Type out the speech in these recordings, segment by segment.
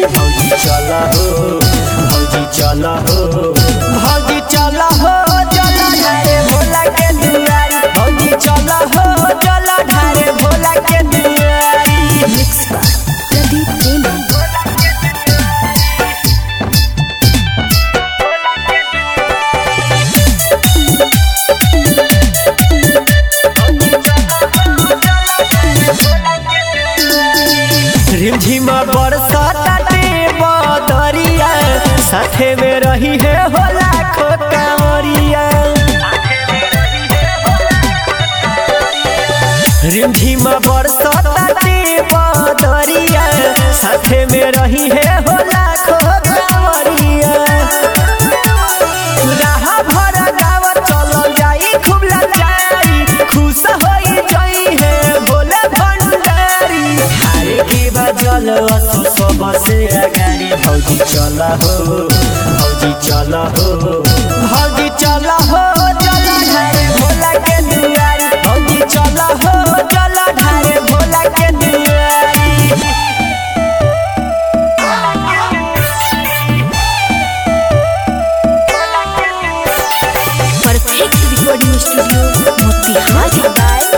भौजी चला हो, भौजी चला हो, भौजी चला हो, चला ढारे भोला के दुआरी, भौजी चला हो, चला ढारे भोला के दुआरी। मिक्स प्रदीप तेली। रिमझिमा बरसाते बदरिया, साथे में रही है हो लाखों कांवरिया। रिमझिमा बरसाते बदरिया, साथे में रही है हो लाखों कांवरिया। राह भर गाँव चल जाई खूब लाचारी, खुश होई जाई है भोले भंडारी। हारे के बजल असु सबसे अगाड़ी, भौजी चला हो, भौजी चला हो, भौजी चला हो, चला ढारे भोला के दुआरी, भौजी चला हो, चला ढारे भोला के दुआरी। Perfect recording studio Motihari.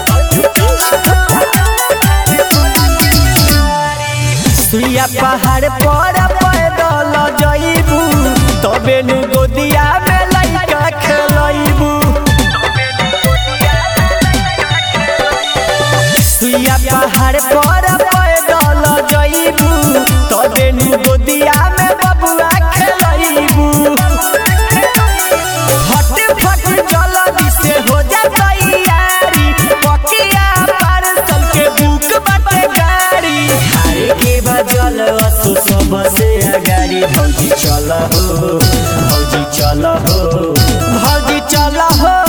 सुइया पहाड़ पर पैदल जइबू, तबे नु गोदिया में लइका खेलइबू। सुइया पहाड़ पर पैदल जइबू, तबे नु गोदिया में बबुआ खेलइबू। फट फट जल्दी से हो जा तैयारी, पकिया पार चल के बुक बाटे गाड़ी। हारे के बजल असु सबसे अगाड़ी, भौजी चला हो, भौजी चला हो, भौजी चला हो,